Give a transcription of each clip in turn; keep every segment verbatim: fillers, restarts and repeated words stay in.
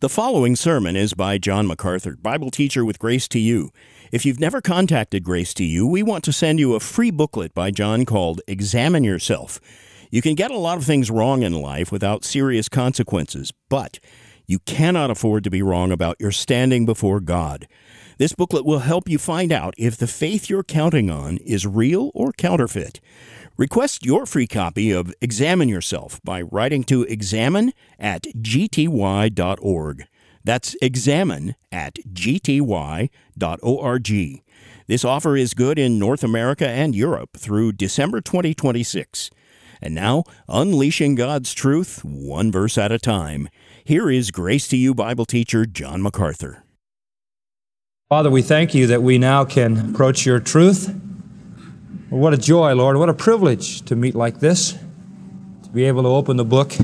The following sermon is by John MacArthur, Bible teacher with Grace to You. If you've never contacted Grace to You, we want to send you a free booklet by John called Examine Yourself. You can get a lot of things wrong in life without serious consequences, but you cannot afford to be wrong about your standing before God. This booklet will help you find out if the faith you're counting on is real or counterfeit. Request your free copy of Examine Yourself by writing to examine at g t y dot org. That's examine at g t y dot org. This offer is good in North America and Europe through December twenty twenty-six. And now, unleashing God's truth, one verse at a time. Here is Grace to You Bible teacher John MacArthur. Father, we thank you that we now can approach your truth. What a joy, Lord. What a privilege to meet like this, to be able to open the book.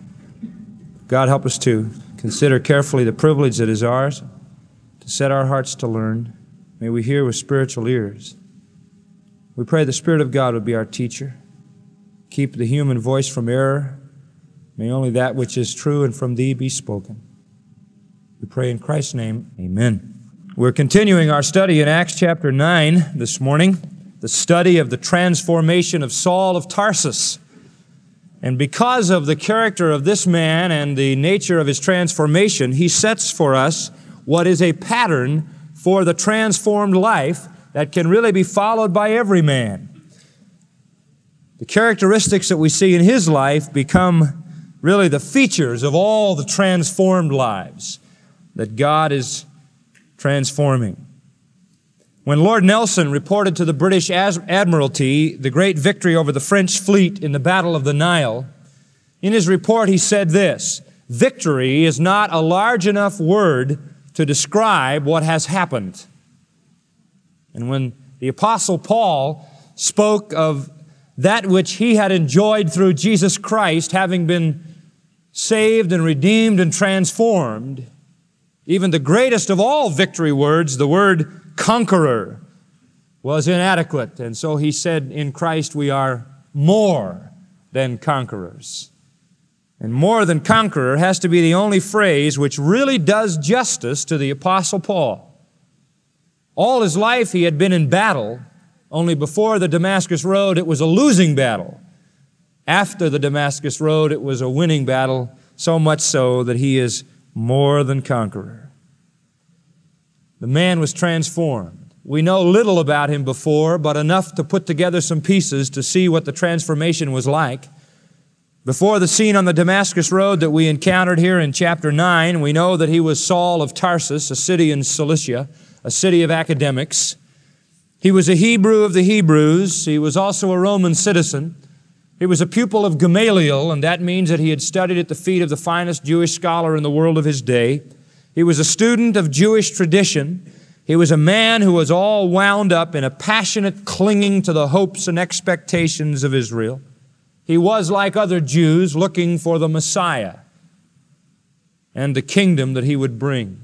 God, help us to consider carefully the privilege that is ours, to set our hearts to learn. May we hear with spiritual ears. We pray the Spirit of God would be our teacher. Keep the human voice from error. May only that which is true and from Thee be spoken. We pray in Christ's name, amen. We're continuing our study in Acts chapter nine this morning, the study of the transformation of Saul of Tarsus. And because of the character of this man and the nature of his transformation, he sets for us what is a pattern for the transformed life that can really be followed by every man. The characteristics that we see in his life become really the features of all the transformed lives that God is transforming. When Lord Nelson reported to the British Admiralty the great victory over the French fleet in the Battle of the Nile, in his report he said this: "Victory is not a large enough word to describe what has happened." And when the Apostle Paul spoke of that which he had enjoyed through Jesus Christ, having been saved and redeemed and transformed, even the greatest of all victory words, the word conqueror, was inadequate. And so he said, in Christ we are more than conquerors. And more than conqueror has to be the only phrase which really does justice to the Apostle Paul. All his life he had been in battle, only before the Damascus Road it was a losing battle. After the Damascus Road it was a winning battle, so much so that he is more than conqueror. The man was transformed. We know little about him before, but enough to put together some pieces to see what the transformation was like. Before the scene on the Damascus Road that we encountered here in chapter nine, we know that he was Saul of Tarsus, a city in Cilicia, a city of academics. He was a Hebrew of the Hebrews. He was also a Roman citizen. He was a pupil of Gamaliel, and that means that he had studied at the feet of the finest Jewish scholar in the world of his day. He was a student of Jewish tradition. He was a man who was all wound up in a passionate clinging to the hopes and expectations of Israel. He was, like other Jews, looking for the Messiah and the kingdom that he would bring.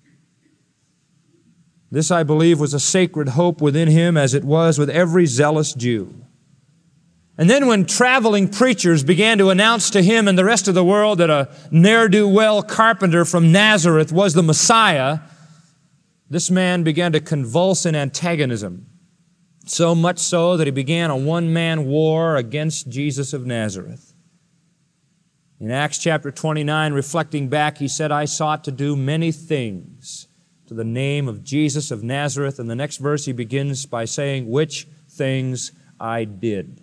This, I believe, was a sacred hope within him, as it was with every zealous Jew. And then when traveling preachers began to announce to him and the rest of the world that a ne'er-do-well carpenter from Nazareth was the Messiah, this man began to convulse in antagonism, so much so that he began a one-man war against Jesus of Nazareth. In Acts chapter twenty-nine, reflecting back, he said, "I sought to do many things to the name of Jesus of Nazareth." And the next verse he begins by saying, "which things I did."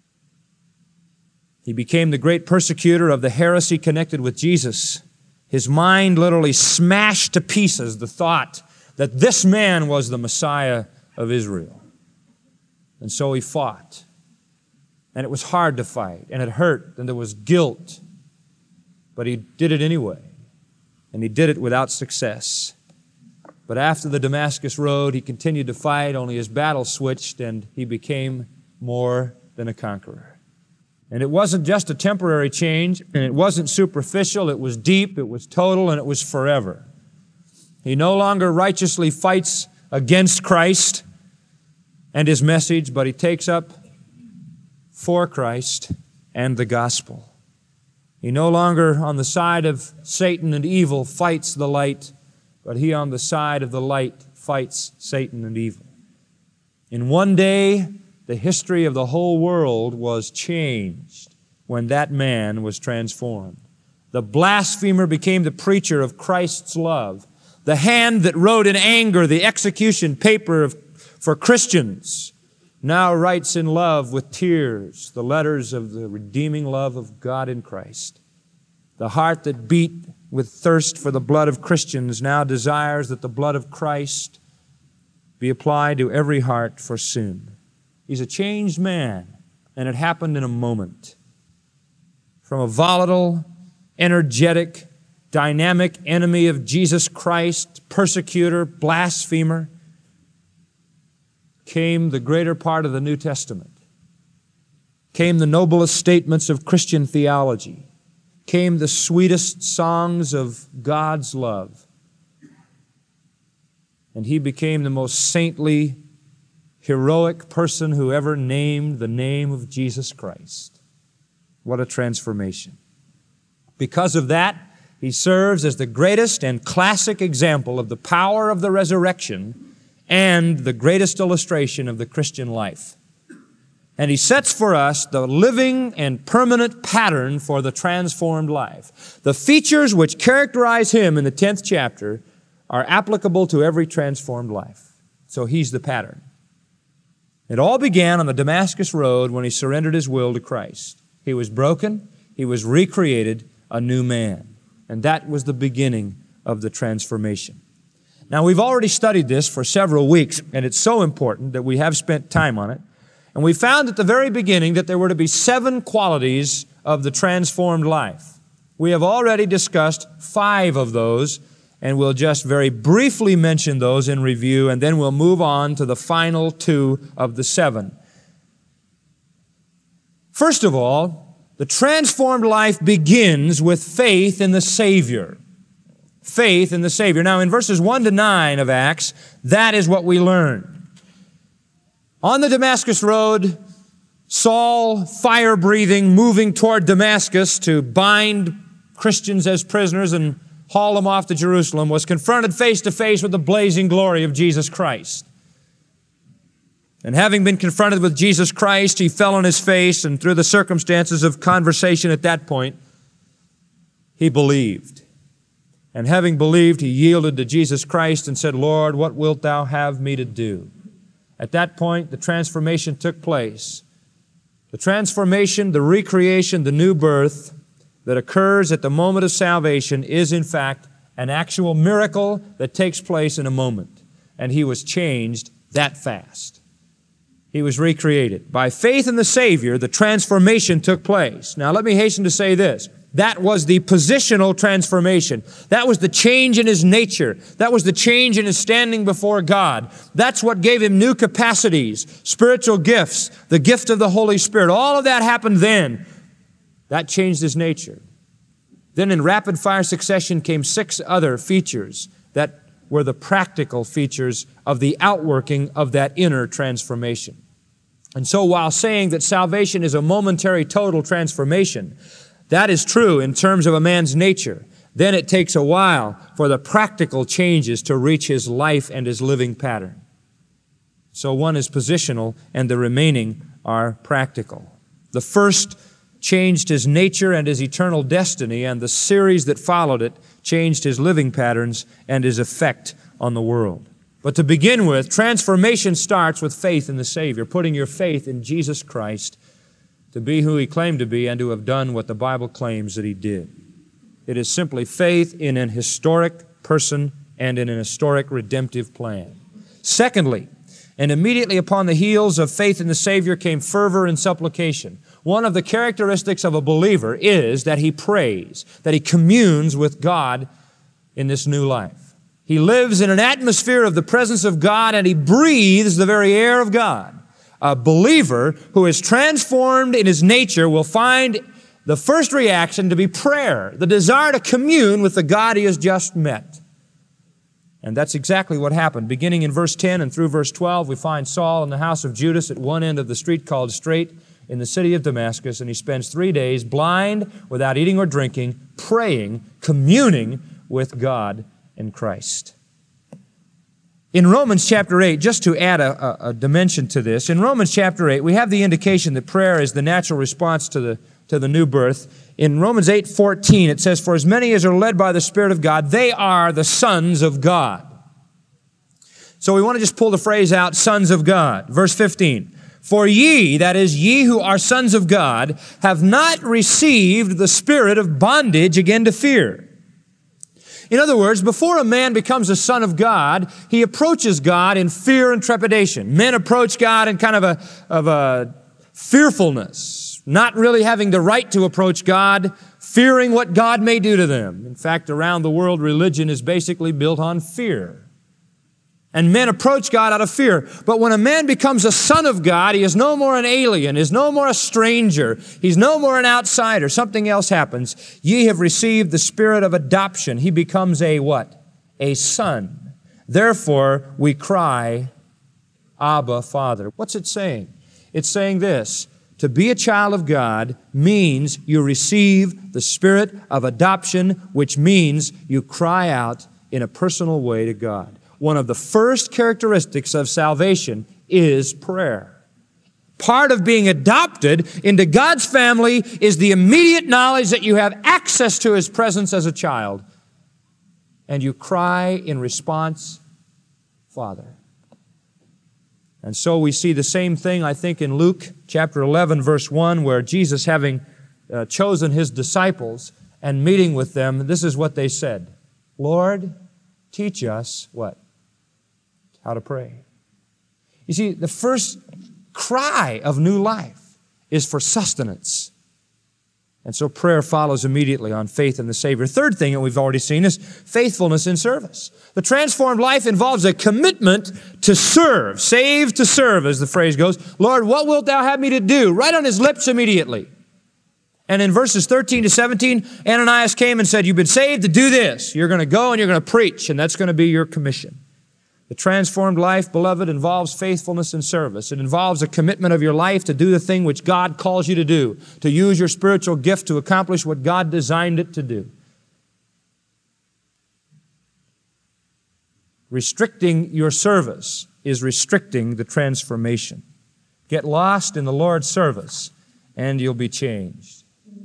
He became the great persecutor of the heresy connected with Jesus. His mind literally smashed to pieces the thought that this man was the Messiah of Israel. And so he fought. And it was hard to fight, and it hurt, and there was guilt. But he did it anyway, and he did it without success. But after the Damascus Road, he continued to fight, only his battle switched, and he became more than a conqueror. And it wasn't just a temporary change, and it wasn't superficial, it was deep, it was total, and it was forever. He no longer righteously fights against Christ and His message, but he takes up for Christ and the gospel. He no longer on the side of Satan and evil fights the light, but he on the side of the light fights Satan and evil. In one day, the history of the whole world was changed when that man was transformed. The blasphemer became the preacher of Christ's love. The hand that wrote in anger the execution paper of, for Christians now writes in love with tears the letters of the redeeming love of God in Christ. The heart that beat with thirst for the blood of Christians now desires that the blood of Christ be applied to every heart for sin. He's a changed man, and it happened in a moment. From a volatile, energetic, dynamic enemy of Jesus Christ, persecutor, blasphemer, came the greater part of the New Testament. Came the noblest statements of Christian theology. Came the sweetest songs of God's love. And he became the most saintly, heroic person who ever named the name of Jesus Christ. What a transformation. Because of that, he serves as the greatest and classic example of the power of the resurrection and the greatest illustration of the Christian life. And he sets for us the living and permanent pattern for the transformed life. The features which characterize him in the tenth chapter are applicable to every transformed life. So he's the pattern. It all began on the Damascus Road when he surrendered his will to Christ. He was broken. He was recreated a new man. And that was the beginning of the transformation. Now, we've already studied this for several weeks, and it's so important that we have spent time on it. And we found at the very beginning that there were to be seven qualities of the transformed life. We have already discussed five of those, and we'll just very briefly mention those in review, and then we'll move on to the final two of the seven. First of all, the transformed life begins with faith in the Savior. Faith in the Savior. Now, in verses one to nine of Acts, that is what we learn. On the Damascus Road, Saul, fire-breathing, moving toward Damascus to bind Christians as prisoners and haul them off to Jerusalem, was confronted face to face with the blazing glory of Jesus Christ. And having been confronted with Jesus Christ, he fell on his face, and through the circumstances of conversation at that point, he believed. And having believed, he yielded to Jesus Christ and said, "Lord, what wilt thou have me to do?" At that point, the transformation took place. The transformation, the recreation, the new birth that occurs at the moment of salvation is, in fact, an actual miracle that takes place in a moment. And he was changed that fast. He was recreated. By faith in the Savior, the transformation took place. Now, let me hasten to say this. That was the positional transformation. That was the change in his nature. That was the change in his standing before God. That's what gave him new capacities, spiritual gifts, the gift of the Holy Spirit. All of that happened then. That changed his nature. Then in rapid-fire succession came six other features that were the practical features of the outworking of that inner transformation. And so while saying that salvation is a momentary total transformation, that is true in terms of a man's nature, then it takes a while for the practical changes to reach his life and his living pattern. So one is positional and the remaining are practical. The first changed his nature and his eternal destiny, and the series that followed it changed his living patterns and his effect on the world. But to begin with, transformation starts with faith in the Savior, putting your faith in Jesus Christ to be who he claimed to be and to have done what the Bible claims that he did. It is simply faith in an historic person and in an historic redemptive plan. Secondly, and immediately upon the heels of faith in the Savior came fervor and supplication. One of the characteristics of a believer is that he prays, that he communes with God in this new life. He lives in an atmosphere of the presence of God, and he breathes the very air of God. A believer who is transformed in his nature will find the first reaction to be prayer, the desire to commune with the God he has just met. And that's exactly what happened. Beginning in verse ten and through verse twelve, we find Saul in the house of Judas at one end of the street called Straight, in the city of Damascus, and he spends three days blind, without eating or drinking, praying, communing with God and Christ. In Romans chapter eight, just to add a, a, a dimension to this, in Romans chapter eight, we have the indication that prayer is the natural response to the, to the new birth. In Romans eight fourteen, it says, "For as many as are led by the Spirit of God, they are the sons of God." So we want to just pull the phrase out, sons of God. Verse fifteen, "For ye," that is, ye who are sons of God, "have not received the spirit of bondage again to fear." In other words, before a man becomes a son of God, he approaches God in fear and trepidation. Men approach God in kind of a, of a fearfulness, not really having the right to approach God, fearing what God may do to them. In fact, around the world, religion is basically built on fear. And men approach God out of fear. But when a man becomes a son of God, he is no more an alien, is no more a stranger, he's no more an outsider. Something else happens. Ye have received the spirit of adoption. He becomes a what? A son. Therefore, we cry, Abba, Father. What's it saying? It's saying this: to be a child of God means you receive the spirit of adoption, which means you cry out in a personal way to God. One of the first characteristics of salvation is prayer. Part of being adopted into God's family is the immediate knowledge that you have access to His presence as a child. And you cry in response, Father. And so we see the same thing, I think, in Luke chapter eleven, verse one, where Jesus, having uh, chosen His disciples and meeting with them, this is what they said: Lord, teach us what? How to pray. You see, the first cry of new life is for sustenance. And so prayer follows immediately on faith in the Savior. Third thing that we've already seen is faithfulness in service. The transformed life involves a commitment to serve. Save to serve, as the phrase goes. Lord, what wilt thou have me to do? Right on his lips immediately. And in verses thirteen to seventeen, Ananias came and said, you've been saved to do this. You're going to go and you're going to preach, and that's going to be your commission. The transformed life, beloved, involves faithfulness in service. It involves a commitment of your life to do the thing which God calls you to do, to use your spiritual gift to accomplish what God designed it to do. Restricting your service is restricting the transformation. Get lost in the Lord's service, and you'll be changed.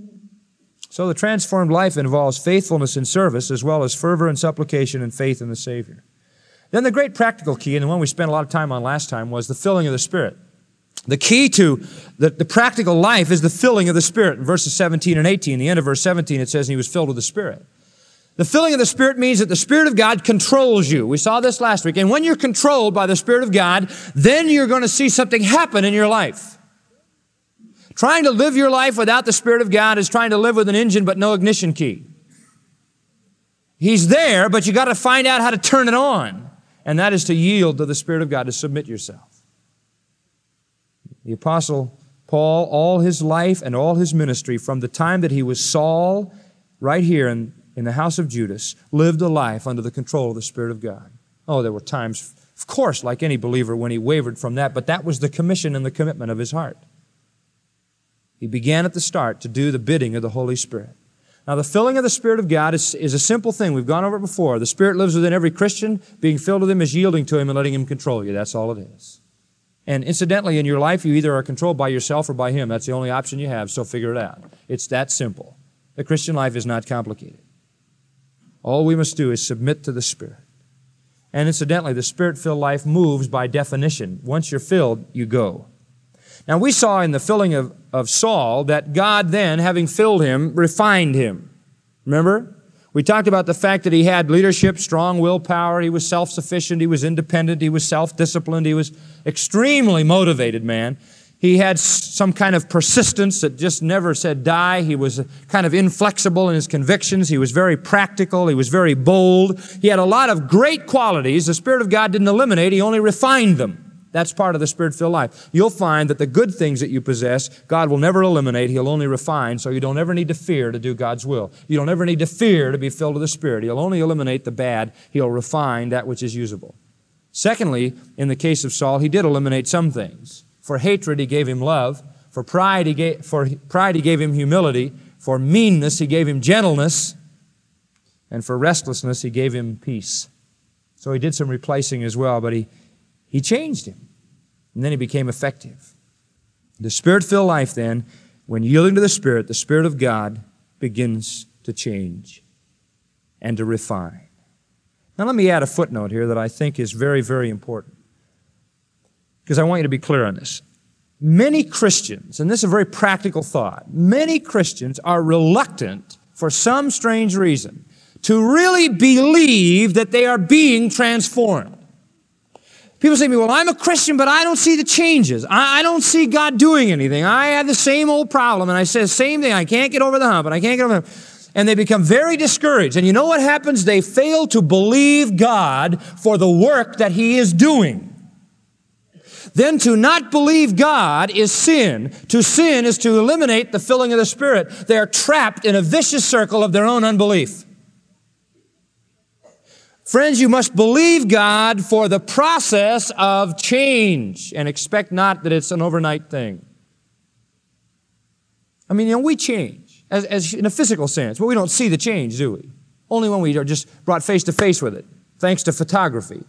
So the transformed life involves faithfulness in service as well as fervor and supplication and faith in the Savior. Then the great practical key, and the one we spent a lot of time on last time, was the filling of the Spirit. The key to the, the practical life is the filling of the Spirit. In verses seventeen and eighteen, the end of verse seventeen, it says, and he was filled with the Spirit. The filling of the Spirit means that the Spirit of God controls you. We saw this last week. And when you're controlled by the Spirit of God, then you're going to see something happen in your life. Trying to live your life without the Spirit of God is trying to live with an engine but no ignition key. He's there, but you got to find out how to turn it on. And that is to yield to the Spirit of God, to submit yourself. The Apostle Paul, all his life and all his ministry, from the time that he was Saul, right here in, in the house of Judas, lived a life under the control of the Spirit of God. Oh, there were times, of course, like any believer, when he wavered from that, but that was the commission and the commitment of his heart. He began at the start to do the bidding of the Holy Spirit. Now, the filling of the Spirit of God is, is a simple thing. We've gone over it before. The Spirit lives within every Christian. Being filled with Him is yielding to Him and letting Him control you. That's all it is. And incidentally, in your life, you either are controlled by yourself or by Him. That's the only option you have, so figure it out. It's that simple. The Christian life is not complicated. All we must do is submit to the Spirit. And incidentally, the Spirit-filled life moves by definition. Once you're filled, you go. Now, we saw in the filling of, of Saul that God then, having filled him, refined him. Remember? We talked about the fact that he had leadership, strong willpower, he was self-sufficient, he was independent, he was self-disciplined, he was extremely motivated man. He had some kind of persistence that just never said die. He was kind of inflexible in his convictions. He was very practical. He was very bold. He had a lot of great qualities. The Spirit of God didn't eliminate, He only refined them. That's part of the Spirit-filled life. You'll find that the good things that you possess, God will never eliminate. He'll only refine, so you don't ever need to fear to do God's will. You don't ever need to fear to be filled with the Spirit. He'll only eliminate the bad. He'll refine that which is usable. Secondly, in the case of Saul, he did eliminate some things. For hatred, He gave him love. For pride, he gave, for pride he gave him humility. For meanness, he gave him gentleness. And for restlessness, he gave him peace. So he did some replacing as well, but he, he changed him. And then he became effective. The Spirit-filled life then, when yielding to the Spirit, the Spirit of God begins to change and to refine. Now let me add a footnote here that I think is very, very important, because I want you to be clear on this. Many Christians, and this is a very practical thought, many Christians are reluctant, for some strange reason, to really believe that they are being transformed. People say to me, well, I'm a Christian, but I don't see the changes. I, I don't see God doing anything. I have the same old problem, and I say the same thing. I can't get over the hump, and I can't get over the hump. And they become very discouraged. And you know what happens? They fail to believe God for the work that He is doing. Then to not believe God is sin. To sin is to eliminate the filling of the Spirit. They are trapped in a vicious circle of their own unbelief. Friends, you must believe God for the process of change and expect not that it's an overnight thing. I mean, you know, we change as, as in a physical sense, but we don't see the change, do we? Only when we are just brought face to face with it, thanks to photography.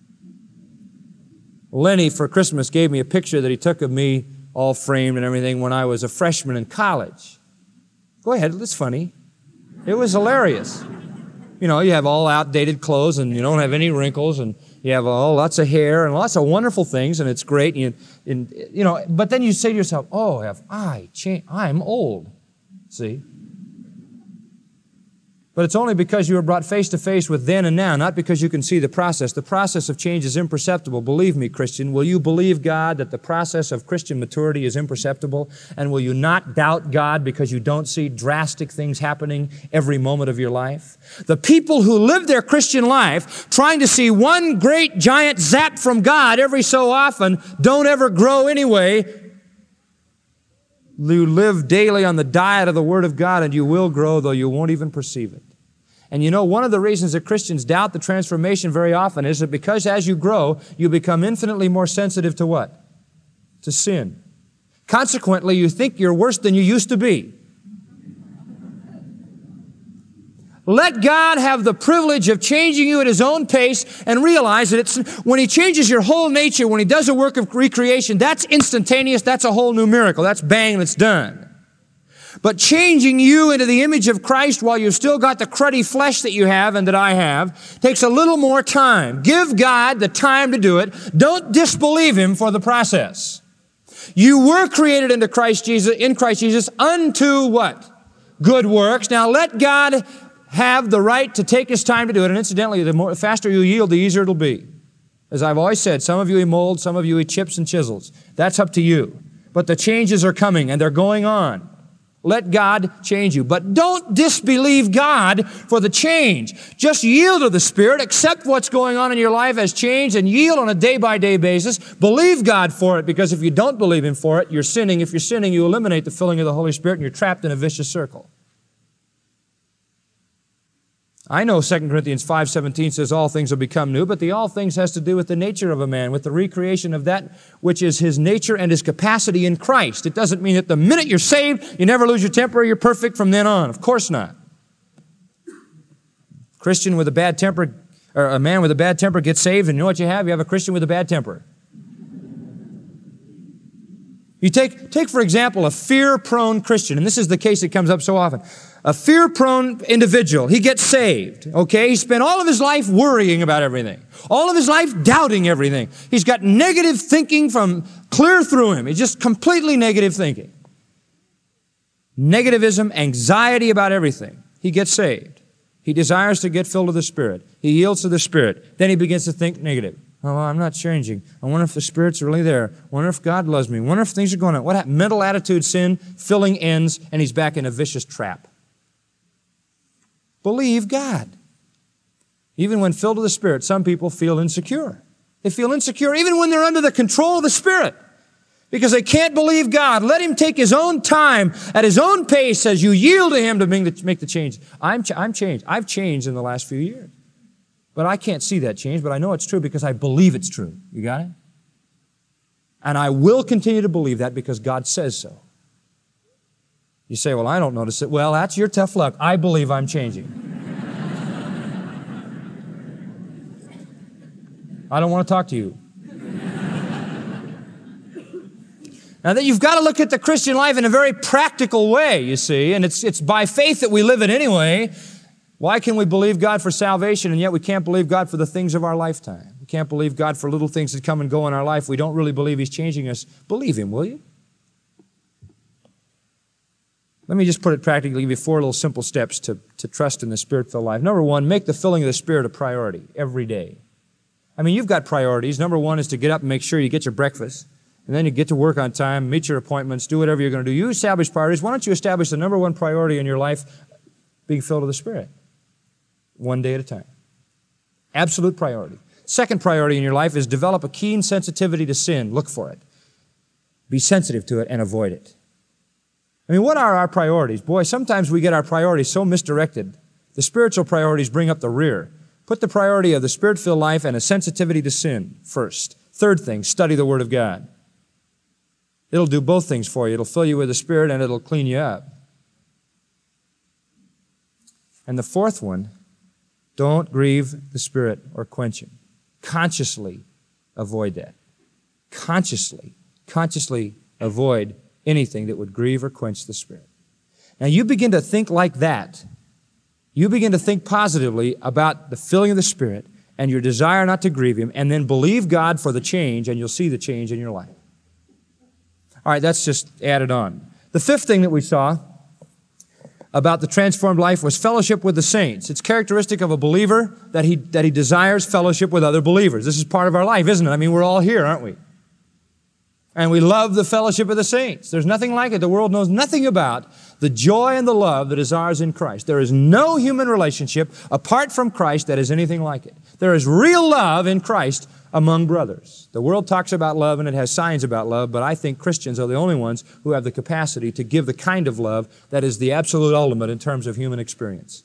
Lenny, for Christmas, gave me a picture that he took of me, all framed and everything, when I was a freshman in college. Go ahead, it's funny. It was hilarious. You know, you have all outdated clothes, and you don't have any wrinkles, and you have all lots of hair and lots of wonderful things, and it's great. And you, and, you know, but then you say to yourself, "Oh, have I changed? I'm old." See. But it's only because you were brought face to face with then and now, not because you can see the process. The process of change is imperceptible. Believe me, Christian. Will you believe God that the process of Christian maturity is imperceptible? And will you not doubt God because you don't see drastic things happening every moment of your life? The people who live their Christian life trying to see one great giant zap from God every so often don't ever grow anyway. You live daily on the diet of the Word of God, and you will grow, though you won't even perceive it. And you know, one of the reasons that Christians doubt the transformation very often is that because as you grow, you become infinitely more sensitive to what? To sin. Consequently, you think you're worse than you used to be. Let God have the privilege of changing you at His own pace and realize that it's, when He changes your whole nature, when He does a work of recreation, that's instantaneous, that's a whole new miracle. That's bang, and it's done. But changing you into the image of Christ while you've still got the cruddy flesh that you have and that I have takes a little more time. Give God the time to do it. Don't disbelieve Him for the process. You were created into Christ Jesus, in Christ Jesus unto what? Good works. Now let God have the right to take His time to do it. And incidentally, the more, faster you yield, the easier it'll be. As I've always said, some of you He molds, some of you He chips and chisels. That's up to you. But the changes are coming and they're going on. Let God change you. But don't disbelieve God for the change. Just yield to the Spirit. Accept what's going on in your life as change and yield on a day-by-day basis. Believe God for it, because if you don't believe Him for it, you're sinning. If you're sinning, you eliminate the filling of the Holy Spirit and you're trapped in a vicious circle. I know Second Corinthians five seventeen says all things will become new, but the all things has to do with the nature of a man, with the recreation of that which is his nature and his capacity in Christ. It doesn't mean that the minute you're saved, you never lose your temper, you're perfect from then on. Of course not. Christian with a bad temper, or a man with a bad temper gets saved, and you know what you have? You have a Christian with a bad temper. You take, take for example, a fear-prone Christian, and this is the case that comes up so often. A fear-prone individual, he gets saved, okay? He spent all of his life worrying about everything. All of his life doubting everything. He's got negative thinking from clear through him. He's just completely negative thinking. Negativism, anxiety about everything. He gets saved. He desires to get filled with the Spirit. He yields to the Spirit. Then he begins to think negative. Oh, well, I'm not changing. I wonder if the Spirit's really there. I wonder if God loves me. I wonder if things are going on. What happened? Mental attitude, sin, filling ends, and he's back in a vicious trap. Believe God. Even when filled with the Spirit, some people feel insecure. They feel insecure even when they're under the control of the Spirit because they can't believe God. Let Him take His own time at His own pace as you yield to Him to make the, make the change. I'm, ch- I'm changed. I've changed in the last few years. But I can't see that change, but I know it's true because I believe it's true. You got it? And I will continue to believe that because God says so. You say, well, I don't notice it. Well, that's your tough luck. I believe I'm changing. I don't want to talk to you. Now, that you've got to look at the Christian life in a very practical way, you see, and it's, it's by faith that we live it anyway. Why can we believe God for salvation and yet we can't believe God for the things of our lifetime? We can't believe God for little things that come and go in our life. We don't really believe He's changing us. Believe Him, will you? Let me just put it practically, give you four little simple steps to, to trust in the Spirit-filled life. Number one, make the filling of the Spirit a priority every day. I mean, you've got priorities. Number one is to get up and make sure you get your breakfast. And then you get to work on time, meet your appointments, do whatever you're going to do. You establish priorities. Why don't you establish the number one priority in your life, being filled with the Spirit? One day at a time. Absolute priority. Second priority in your life is develop a keen sensitivity to sin. Look for it. Be sensitive to it and avoid it. I mean, what are our priorities? Boy, sometimes we get our priorities so misdirected. The spiritual priorities bring up the rear. Put the priority of the Spirit-filled life and a sensitivity to sin first. Third thing, study the Word of God. It'll do both things for you. It'll fill you with the Spirit and it'll clean you up. And the fourth one, don't grieve the Spirit or quench Him. Consciously avoid that. Consciously, consciously avoid anything that would grieve or quench the Spirit. Now you begin to think like that. You begin to think positively about the filling of the Spirit and your desire not to grieve Him, and then believe God for the change, and you'll see the change in your life. All right, that's just added on. The fifth thing that we saw about the transformed life was fellowship with the saints. It's characteristic of a believer that he, that he desires fellowship with other believers. This is part of our life, isn't it? I mean, we're all here, aren't we? And we love the fellowship of the saints. There's nothing like it. The world knows nothing about the joy and the love that is ours in Christ. There is no human relationship apart from Christ that is anything like it. There is real love in Christ among brothers. The world talks about love and it has signs about love, but I think Christians are the only ones who have the capacity to give the kind of love that is the absolute ultimate in terms of human experience.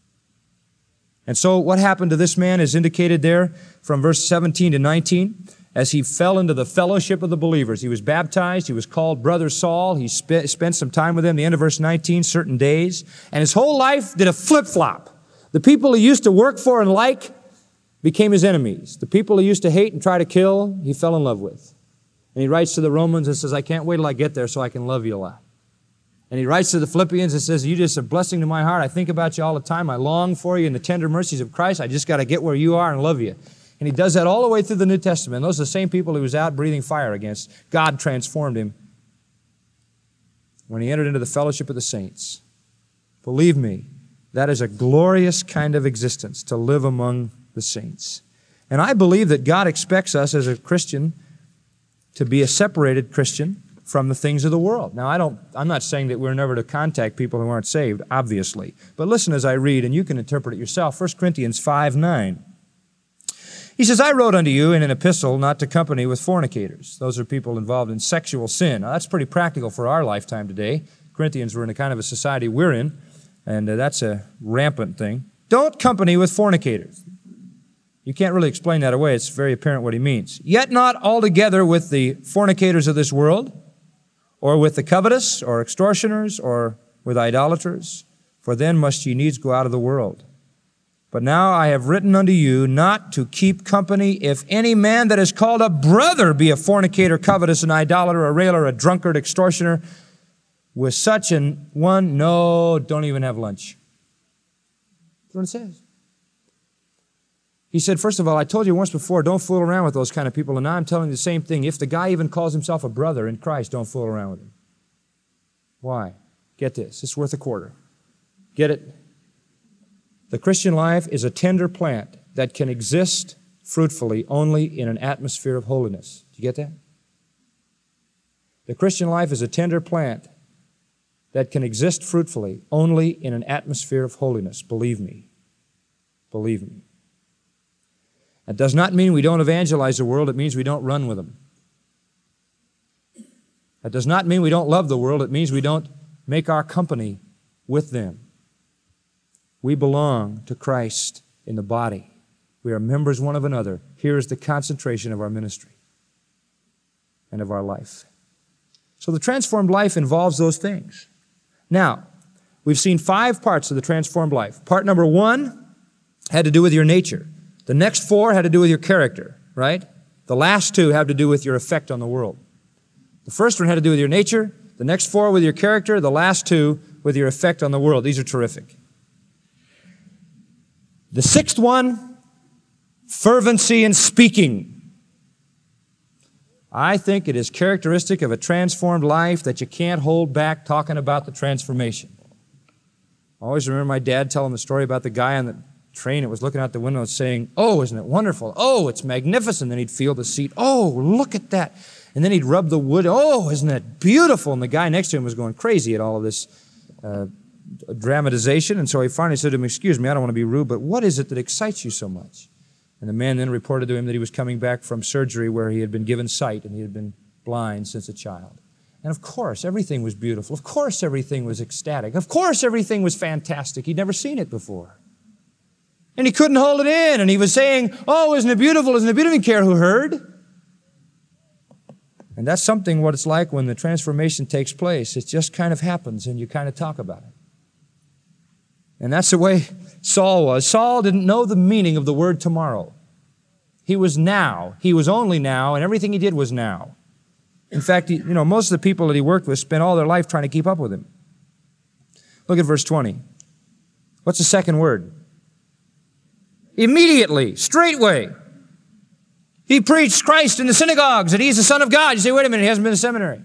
And so what happened to this man is indicated there from verse seventeen to nineteen. As he fell into the fellowship of the believers. He was baptized. He was called Brother Saul. He spe- spent some time with them, the end of verse nineteen, certain days. And his whole life did a flip-flop. The people he used to work for and like became his enemies. The people he used to hate and try to kill, he fell in love with. And he writes to the Romans and says, I can't wait till I get there so I can love you a lot. And he writes to the Philippians and says, you're just a blessing to my heart. I think about you all the time. I long for you in the tender mercies of Christ. I just got to get where you are and love you. And he does that all the way through the New Testament. Those are the same people he was out breathing fire against. God transformed him when he entered into the fellowship of the saints. Believe me, that is a glorious kind of existence, to live among the saints. And I believe that God expects us as a Christian to be a separated Christian from the things of the world. Now, I don't, I'm not saying that we're never to contact people who aren't saved, obviously. But listen as I read, and you can interpret it yourself. First Corinthians five nine. He says, I wrote unto you in an epistle not to company with fornicators. Those are people involved in sexual sin. Now, that's pretty practical for our lifetime today. Corinthians were in a kind of a society we're in, and uh, that's a rampant thing. Don't company with fornicators. You can't really explain that away. It's very apparent what he means. Yet not altogether with the fornicators of this world, or with the covetous, or extortioners, or with idolaters, for then must ye needs go out of the world. But now I have written unto you not to keep company if any man that is called a brother be a fornicator, covetous, an idolater, a railer, a drunkard, extortioner. With such an one, no, don't even have lunch. That's what it says. He said, first of all, I told you once before, don't fool around with those kind of people. And now I'm telling you the same thing. If the guy even calls himself a brother in Christ, don't fool around with him. Why? Get this. It's worth a quarter. Get it? The Christian life is a tender plant that can exist fruitfully only in an atmosphere of holiness. Do you get that? The Christian life is a tender plant that can exist fruitfully only in an atmosphere of holiness. Believe me. Believe me. That does not mean we don't evangelize the world. It means we don't run with them. That does not mean we don't love the world. It means we don't make our company with them. We belong to Christ in the body. We are members one of another. Here is the concentration of our ministry. and of our life. So the transformed life involves those things. Now, we've seen five parts of the transformed life. Part number one had to do with your nature. The next four had to do with your character, right? The last two have to do with your effect on the world. The first one had to do with your nature. The next four with your character. The last two with your effect on the world. These are terrific. The sixth one, fervency in speaking. I think it is characteristic of a transformed life that you can't hold back talking about the transformation. I always remember my dad telling the story about the guy on the train that was looking out the window and saying, "Oh, isn't it wonderful? Oh, it's magnificent." Then he'd feel the seat. "Oh, look at that." And then he'd rub the wood. "Oh, isn't it beautiful?" And the guy next to him was going crazy at all of this uh, dramatization. And so he finally said to him, "Excuse me, I don't want to be rude, but what is it that excites you so much?" And the man then reported to him that he was coming back from surgery where he had been given sight and he had been blind since a child. And of course, everything was beautiful. Of course, everything was ecstatic. Of course, everything was fantastic. He'd never seen it before. And he couldn't hold it in. And he was saying, "Oh, isn't it beautiful? Isn't it beautiful?" He didn't care who heard. And that's something what it's like when the transformation takes place. It just kind of happens and you kind of talk about it. And that's the way Saul was. Saul didn't know the meaning of the word tomorrow. He was now. He was only now, and everything he did was now. In fact, you know, most of the people that he worked with spent all their life trying to keep up with him. Look at verse twenty. What's the second word? Immediately, straightway. He preached Christ in the synagogues, that he's the Son of God. You say, "Wait a minute, he hasn't been to seminary."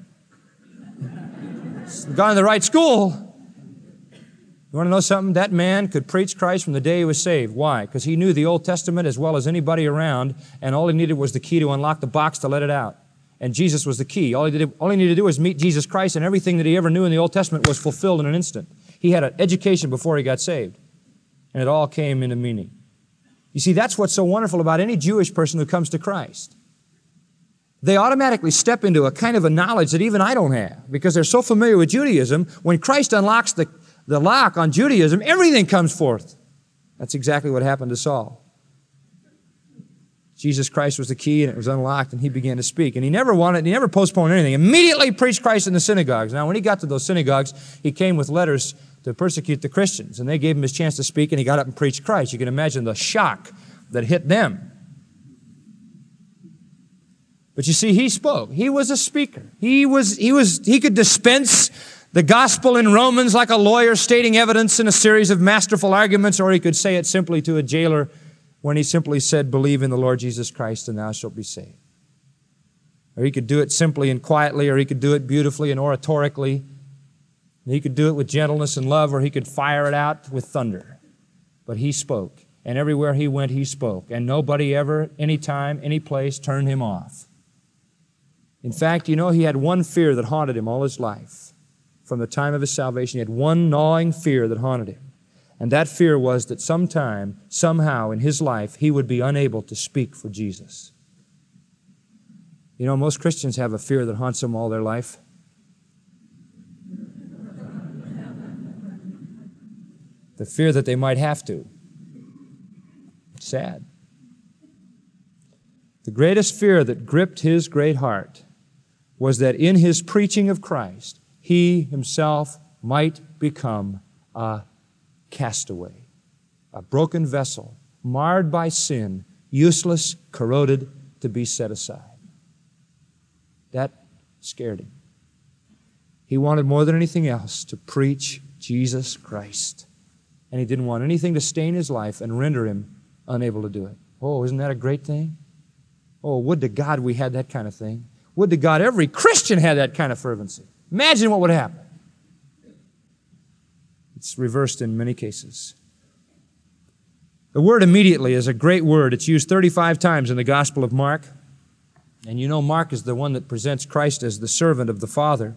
He's gone to the right school. You want to know something? That man could preach Christ from the day he was saved. Why? Because he knew the Old Testament as well as anybody around, and all he needed was the key to unlock the box to let it out. And Jesus was the key. All he, did, all he needed to do was meet Jesus Christ, and everything that he ever knew in the Old Testament was fulfilled in an instant. He had an education before he got saved, and it all came into meaning. You see, that's what's so wonderful about any Jewish person who comes to Christ. They automatically step into a kind of a knowledge that even I don't have, because they're so familiar with Judaism. When Christ unlocks the The lock on Judaism, everything comes forth. That's exactly what happened to Saul. Jesus Christ was the key, and it was unlocked, and he began to speak. And he never wanted, he never postponed anything. Immediately preached Christ in the synagogues. Now, when he got to those synagogues, he came with letters to persecute the Christians, and they gave him his chance to speak, and he got up and preached Christ. You can imagine the shock that hit them. But you see, he spoke. He was a speaker. He was, he was, he could dispense the gospel in Romans like a lawyer stating evidence in a series of masterful arguments, or he could say it simply to a jailer when he simply said, "Believe in the Lord Jesus Christ and thou shalt be saved." Or he could do it simply and quietly, or he could do it beautifully and oratorically. He could do it with gentleness and love, or he could fire it out with thunder. But he spoke, and everywhere he went, he spoke, and nobody ever, anytime, any place, turned him off. In fact, you know, he had one fear that haunted him all his life. From the time of his salvation, he had one gnawing fear that haunted him. And that fear was that sometime, somehow in his life, he would be unable to speak for Jesus. You know, most Christians have a fear that haunts them all their life. The fear that they might have to. It's sad. The greatest fear that gripped his great heart was that in his preaching of Christ, he himself might become a castaway, a broken vessel, marred by sin, useless, corroded, to be set aside. That scared him. He wanted more than anything else to preach Jesus Christ. And he didn't want anything to stain his life and render him unable to do it. Oh, isn't that a great thing? Oh, would to God we had that kind of thing. Would to God every Christian had that kind of fervency. Imagine what would happen. It's reversed in many cases. The word immediately is a great word. It's used thirty-five times in the Gospel of Mark. And you know Mark is the one that presents Christ as the servant of the Father.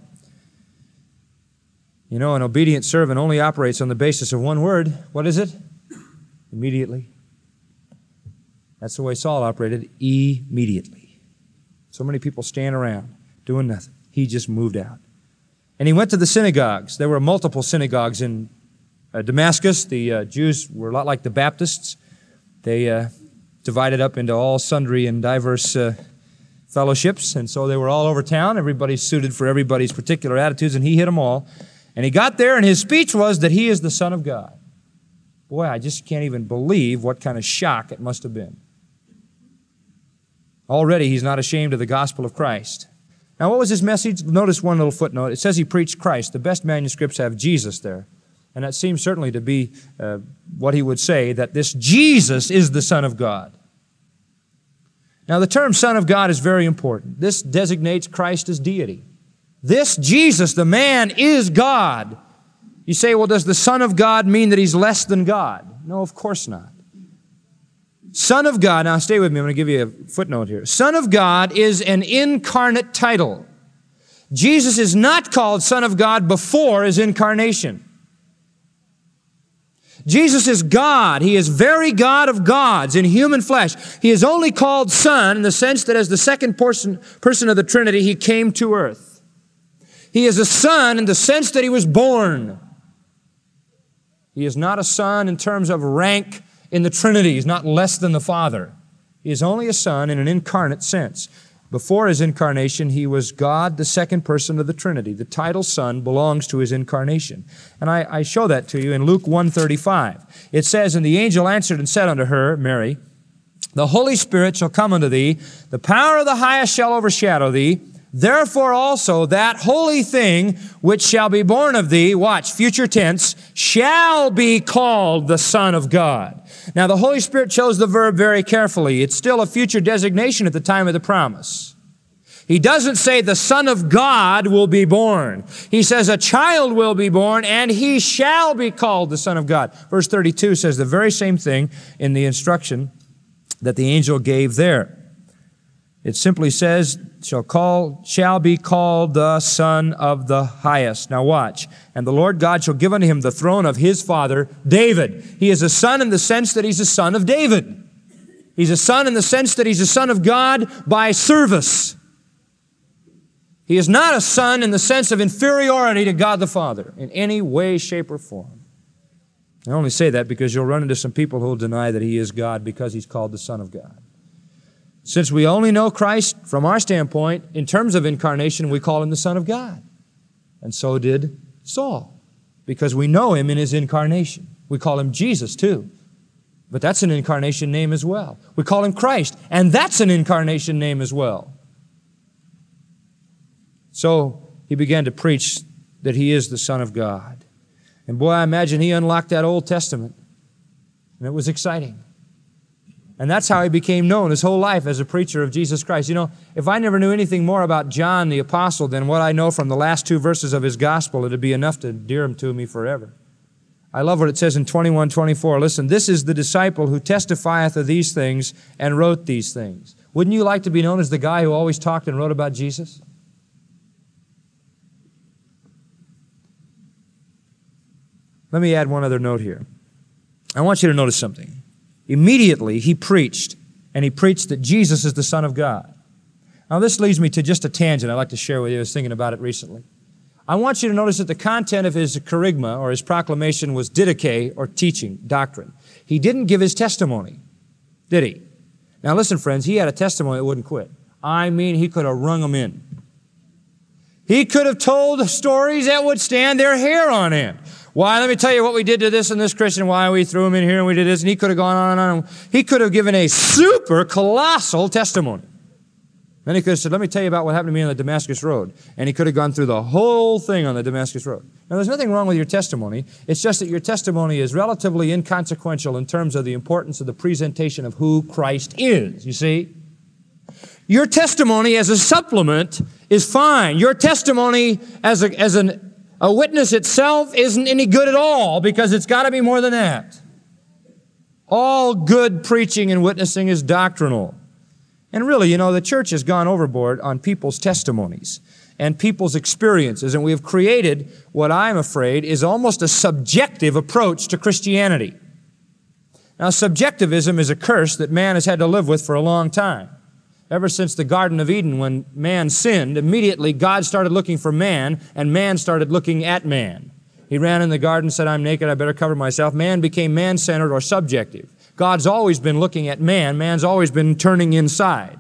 You know, an obedient servant only operates on the basis of one word. What is it? Immediately. That's the way Saul operated, immediately. So many people stand around doing nothing. He just moved out. And he went to the synagogues. There were multiple synagogues in uh, Damascus. The uh, Jews were a lot like the Baptists. They uh, divided up into all sundry and diverse uh, fellowships, and so they were all over town. Everybody suited for everybody's particular attitudes, and he hit them all. And he got there, and his speech was that he is the Son of God. Boy, I just can't even believe what kind of shock it must have been. Already, he's not ashamed of the gospel of Christ. Now, what was his message? Notice one little footnote. It says he preached Christ. The best manuscripts have Jesus there. And that seems certainly to be uh, what he would say, that this Jesus is the Son of God. Now, the term Son of God is very important. This designates Christ as deity. This Jesus, the man, is God. You say, well, does the Son of God mean that he's less than God? No, of course not. Son of God, now stay with me, I'm going to give you a footnote here. Son of God is an incarnate title. Jesus is not called Son of God before his incarnation. Jesus is God. He is very God of gods in human flesh. He is only called Son in the sense that as the second person, person of the Trinity, he came to earth. He is a Son in the sense that he was born. He is not a Son in terms of rank in the Trinity. He's not less than the Father. He is only a Son in an incarnate sense. Before his incarnation, he was God, the second person of the Trinity. The title Son belongs to his incarnation. And I, I show that to you in Luke one thirty-five. It says, "And the angel answered and said unto her," Mary, "The Holy Spirit shall come unto thee, the power of the highest shall overshadow thee. Therefore also that holy thing which shall be born of thee," watch, future tense, "shall be called the Son of God." Now the Holy Spirit chose the verb very carefully. It's still a future designation at the time of the promise. He doesn't say the Son of God will be born. He says a child will be born and he shall be called the Son of God. Verse thirty-two says the very same thing in the instruction that the angel gave there. It simply says, shall call, shall be called the Son of the Highest. Now watch. "And the Lord God shall give unto him the throne of his father David." He is a son in the sense that he's a son of David. He's a son in the sense that he's a son of God by service. He is not a son in the sense of inferiority to God the Father in any way, shape, or form. I only say that because you'll run into some people who will deny that he is God because he's called the Son of God. Since we only know Christ from our standpoint, in terms of incarnation, we call him the Son of God. And so did Saul, because we know him in his incarnation. We call him Jesus too, but that's an incarnation name as well. We call him Christ, and that's an incarnation name as well. So he began to preach that he is the Son of God. And boy, I imagine he unlocked that Old Testament, and it was exciting. And that's how he became known his whole life as a preacher of Jesus Christ. You know, if I never knew anything more about John the Apostle than what I know from the last two verses of his gospel, it'd be enough to endear him to me forever. I love what it says in twenty-one twenty-four. Listen, "This is the disciple who testifieth of these things and wrote these things." Wouldn't you like to be known as the guy who always talked and wrote about Jesus? Let me add one other note here. I want you to notice something. Immediately, he preached, and he preached that Jesus is the Son of God. Now, this leads me to just a tangent I'd like to share with you. I was thinking about it recently. I want you to notice that the content of his kerygma, or his proclamation, was didache, or teaching, doctrine. He didn't give his testimony, did he? Now, listen, friends, he had a testimony that wouldn't quit. I mean, he could have rung them in. He could have told stories that would stand their hair on end. Why, let me tell you what we did to this and this Christian, why we threw him in here and we did this, and he could have gone on and on. He could have given a super colossal testimony. Then he could have said, let me tell you about what happened to me on the Damascus Road. And he could have gone through the whole thing on the Damascus Road. Now, there's nothing wrong with your testimony. It's just that your testimony is relatively inconsequential in terms of the importance of the presentation of who Christ is, you see? Your testimony as a supplement is fine. Your testimony as a, as an A witness itself isn't any good at all, because it's got to be more than that. All good preaching and witnessing is doctrinal. And really, you know, the church has gone overboard on people's testimonies and people's experiences, and we have created what I'm afraid is almost a subjective approach to Christianity. Now, subjectivism is a curse that man has had to live with for a long time. Ever since the Garden of Eden, when man sinned, immediately God started looking for man, and man started looking at man. He ran in the garden, said, I'm naked, I better cover myself. Man became man-centered or subjective. God's always been looking at man. Man's always been turning inside.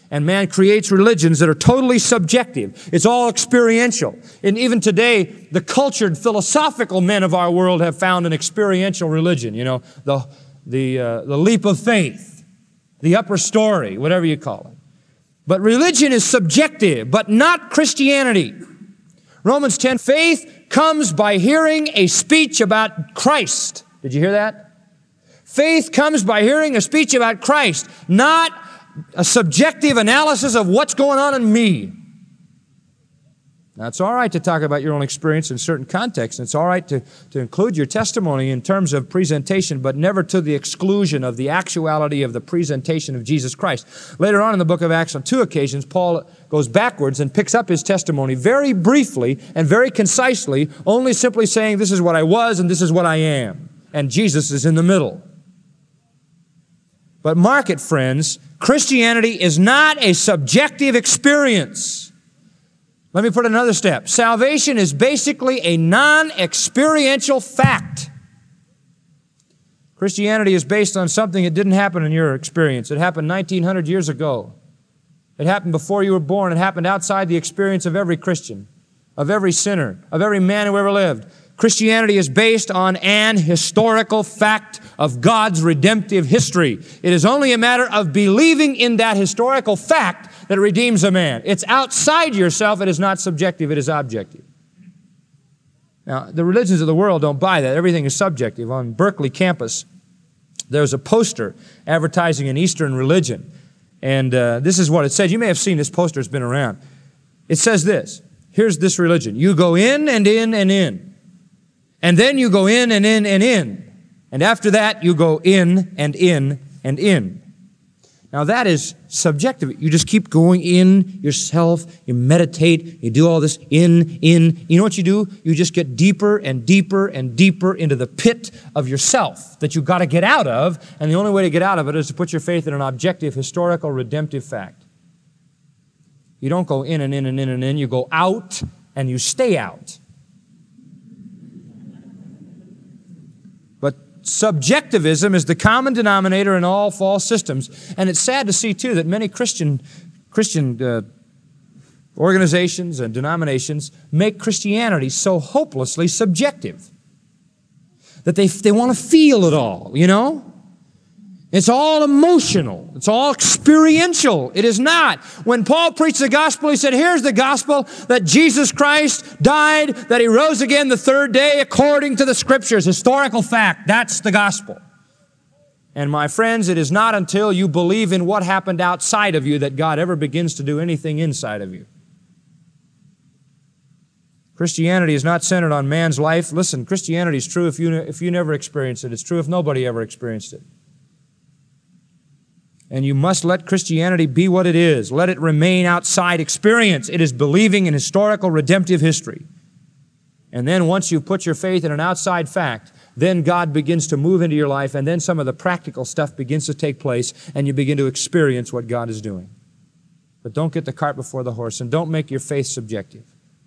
And man creates religions that are totally subjective. It's all experiential. And even today, the cultured, philosophical men of our world have found an experiential religion. You know, the, the, uh, the leap of faith, the upper story, whatever you call it. But religion is subjective, but not Christianity. Romans ten, faith comes by hearing a speech about Christ. Did you hear that? Faith comes by hearing a speech about Christ, not a subjective analysis of what's going on in me. Now, it's all right to talk about your own experience in certain contexts. It's all right to, to include your testimony in terms of presentation, but never to the exclusion of the actuality of the presentation of Jesus Christ. Later on in the book of Acts, on two occasions, Paul goes backwards and picks up his testimony very briefly and very concisely, only simply saying, this is what I was and this is what I am. And Jesus is in the middle. But mark it, friends, Christianity is not a subjective experience. Let me put another step. Salvation is basically a non-experiential fact. Christianity is based on something that didn't happen in your experience. It happened nineteen hundred years ago. It happened before you were born. It happened outside the experience of every Christian, of every sinner, of every man who ever lived. Christianity is based on an historical fact of God's redemptive history. It is only a matter of believing in that historical fact that redeems a man. It's outside yourself. It is not subjective. It is objective. Now, the religions of the world don't buy that. Everything is subjective. On Berkeley campus, there's a poster advertising an Eastern religion. And uh, this is what it says. You may have seen this poster. It's been around. It says this. Here's this religion. You go in and in and in. And then you go in and in and in. And after that, you go in and in and in. Now that is subjective. You just keep going in yourself. You meditate. You do all this in, in. You know what you do? You just get deeper and deeper and deeper into the pit of yourself that you've got to get out of. And the only way to get out of it is to put your faith in an objective, historical, redemptive fact. You don't go in and in and in and in. You go out and you stay out. Subjectivism is the common denominator in all false systems. And it's sad to see, too, that many Christian, Christian uh, organizations and denominations make Christianity so hopelessly subjective that they, they want to feel it all, you know? It's all emotional. It's all experiential. It is not. When Paul preached the gospel, he said, here's the gospel, that Jesus Christ died, that He rose again the third day according to the Scriptures. Historical fact. That's the gospel. And my friends, it is not until you believe in what happened outside of you that God ever begins to do anything inside of you. Christianity is not centered on man's life. Listen, Christianity is true if you, if you never experienced it. It's true if nobody ever experienced it. And you must let Christianity be what it is. Let it remain outside experience. It is believing in historical redemptive history. And then once you put your faith in an outside fact, then God begins to move into your life, and then some of the practical stuff begins to take place, and you begin to experience what God is doing. But don't get the cart before the horse, and don't make your faith subjective.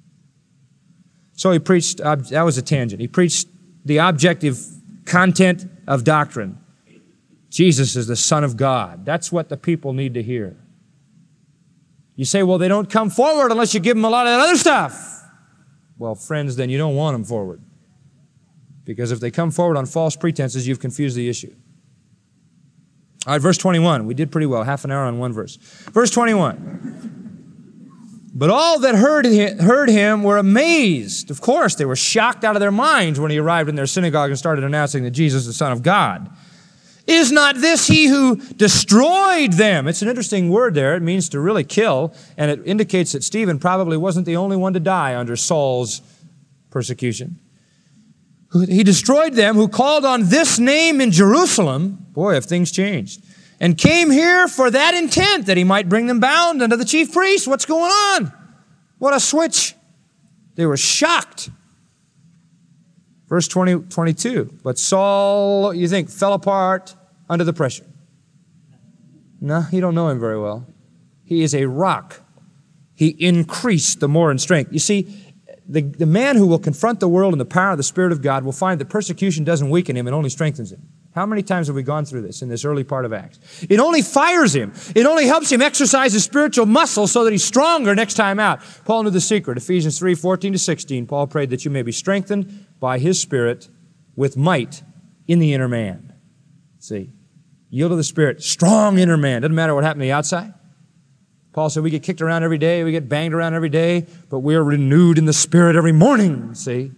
So he preached, that was a tangent. He preached the objective content of doctrine. Jesus is the Son of God. That's what the people need to hear. You say, well, they don't come forward unless you give them a lot of that other stuff. Well, friends, then you don't want them forward. Because if they come forward on false pretenses, you've confused the issue. All right, verse twenty-one. We did pretty well, half an hour on one verse. Verse twenty-one. But all that heard him, heard him were amazed. Of course, they were shocked out of their minds when he arrived in their synagogue and started announcing that Jesus is the Son of God. Is not this he who destroyed them? It's an interesting word there. It means to really kill, and it indicates that Stephen probably wasn't the only one to die under Saul's persecution. He destroyed them who called on this name in Jerusalem. Boy, have things changed. And came here for that intent, that he might bring them bound unto the chief priests. What's going on? What a switch. They were shocked. Verse twenty, twenty-two. But Saul, you think, fell apart under the pressure. No, you don't know him very well. He is a rock. He increased the more in strength. You see, the, the man who will confront the world in the power of the Spirit of God will find that persecution doesn't weaken him, it only strengthens him. How many times have we gone through this in this early part of Acts? It only fires him. It only helps him exercise his spiritual muscle so that he's stronger next time out. Paul knew the secret. Ephesians three, fourteen to sixteen, Paul prayed that you may be strengthened by his Spirit with might in the inner man. See, yield to the Spirit, strong inner man. Doesn't matter what happened to the outside. Paul said we get kicked around every day, we get banged around every day, but we are renewed in the Spirit every morning, see.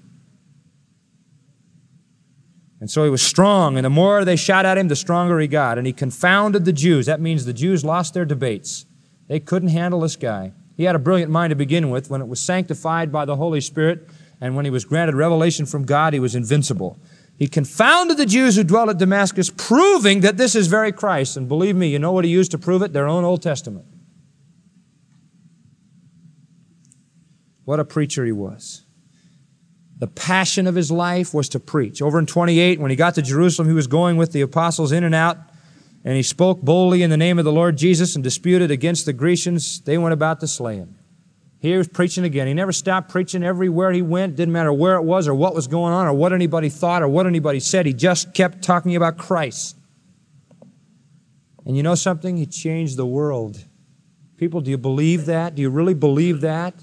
And so he was strong, and the more they shot at him, the stronger he got. And he confounded the Jews. That means the Jews lost their debates. They couldn't handle this guy. He had a brilliant mind to begin with. When it was sanctified by the Holy Spirit, and when he was granted revelation from God, he was invincible. He confounded the Jews who dwelt at Damascus, proving that this is very Christ. And believe me, you know what he used to prove it? Their own Old Testament. What a preacher he was. The passion of his life was to preach. Over in twenty-eight, when he got to Jerusalem, he was going with the apostles in and out, and he spoke boldly in the name of the Lord Jesus and disputed against the Grecians. They went about to slay him. Here he was preaching again. He never stopped preaching everywhere he went. Didn't matter where it was or what was going on or what anybody thought or what anybody said. He just kept talking about Christ. And you know something? He changed the world. People, do you believe that? Do you really believe that?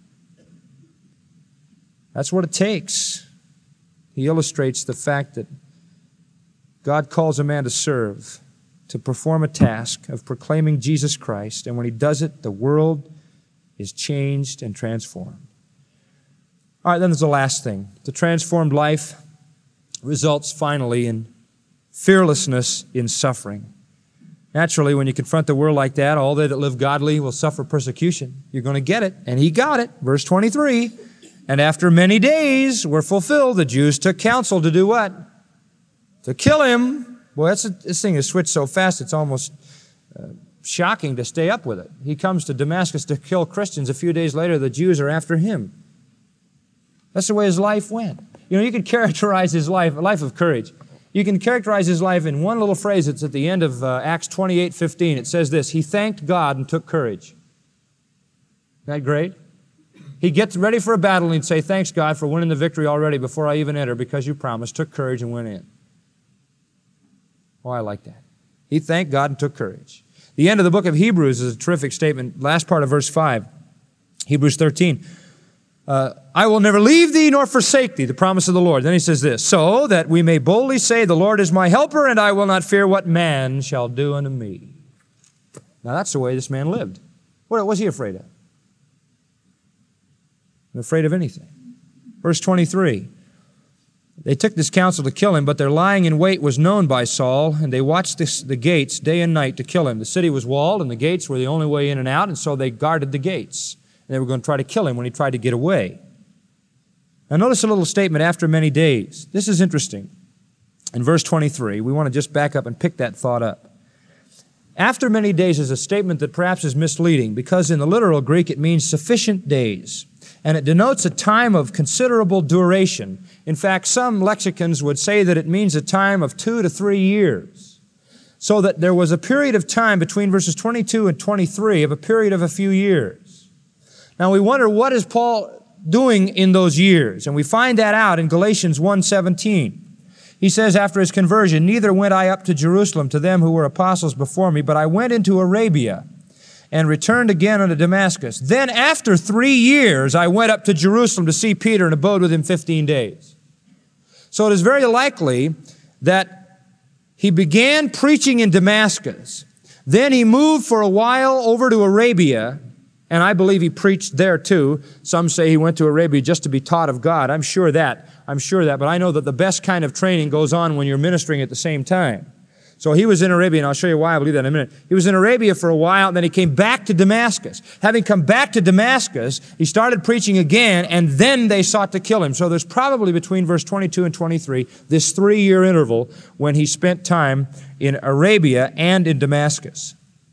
That's what it takes. He illustrates the fact that God calls a man to serve, to perform a task of proclaiming Jesus Christ, and when he does it, the world is changed and transformed. All right, then there's the last thing. The transformed life results finally in fearlessness in suffering. Naturally, when you confront the world like that, all they that live godly will suffer persecution. You're going to get it, and he got it. Verse twenty-three, and after many days were fulfilled, the Jews took counsel to do what? To kill him. Boy, that's a, this thing has switched so fast, it's almost uh, shocking to stay up with it. He comes to Damascus to kill Christians. A few days later, the Jews are after him. That's the way his life went. You know, you could characterize his life, a life of courage. You can characterize his life in one little phrase. It's at the end of uh, Acts twenty-eight fifteen. It says this, he thanked God and took courage. Isn't that great? He'd get ready for a battle and he'd say, thanks God for winning the victory already before I even enter because you promised, took courage and went in. Oh, I like that. He thanked God and took courage. The end of the book of Hebrews is a terrific statement. Last part of verse five, Hebrews thirteen. Uh, I will never leave thee nor forsake thee, the promise of the Lord. Then he says this, so that we may boldly say, the Lord is my helper, and I will not fear what man shall do unto me. Now that's the way this man lived. What was he afraid of? Not afraid of anything. Verse twenty-three. They took this counsel to kill him, but their lying in wait was known by Saul, and they watched this, the gates day and night to kill him. The city was walled, and the gates were the only way in and out, and so they guarded the gates. And they were going to try to kill him when he tried to get away. Now notice a little statement, after many days. This is interesting. In verse twenty-three, we want to just back up and pick that thought up. After many days is a statement that perhaps is misleading, because in the literal Greek it means sufficient days. And it denotes a time of considerable duration. In fact, some lexicons would say that it means a time of two to three years. So that there was a period of time between verses twenty-two and twenty-three of a period of a few years. Now we wonder, what is Paul doing in those years? And we find that out in Galatians one seventeen. He says, after his conversion, neither went I up to Jerusalem to them who were apostles before me, but I went into Arabia and returned again unto Damascus. Then after three years, I went up to Jerusalem to see Peter and abode with him fifteen days. So it is very likely that he began preaching in Damascus. Then he moved for a while over to Arabia, and I believe he preached there too. Some say he went to Arabia just to be taught of God. I'm sure that. I'm sure that. But I know that the best kind of training goes on when you're ministering at the same time. So he was in Arabia, and I'll show you why I believe that in a minute. He was in Arabia for a while, and then he came back to Damascus. Having come back to Damascus, he started preaching again, and then they sought to kill him. So there's probably between verse twenty-two and twenty-three, this three-year interval when he spent time in Arabia and in Damascus.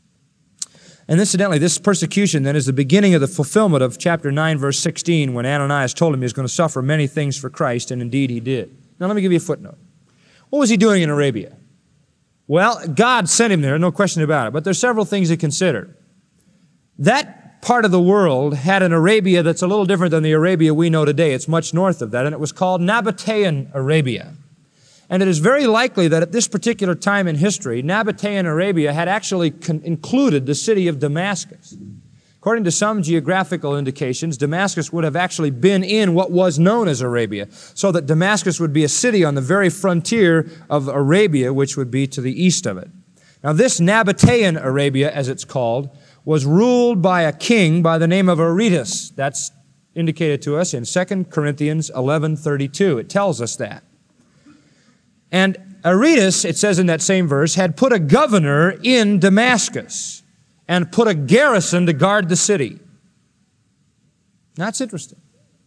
And incidentally, this persecution then is the beginning of the fulfillment of chapter nine, verse sixteen, when Ananias told him he was going to suffer many things for Christ, and indeed he did. Now let me give you a footnote. What was he doing in Arabia? Well, God sent him there, no question about it, but there's several things to consider. That part of the world had an Arabia that's a little different than the Arabia we know today. It's much north of that, and it was called Nabatean Arabia. And it is very likely that at this particular time in history, Nabatean Arabia had actually con- included the city of Damascus. According to some geographical indications, Damascus would have actually been in what was known as Arabia, so that Damascus would be a city on the very frontier of Arabia, which would be to the east of it. Now, this Nabatean Arabia, as it's called, was ruled by a king by the name of Aretas. That's indicated to us in Second Corinthians eleven thirty-two. It tells us that. And Aretas, it says in that same verse, had put a governor in Damascus and put a garrison to guard the city. That's interesting.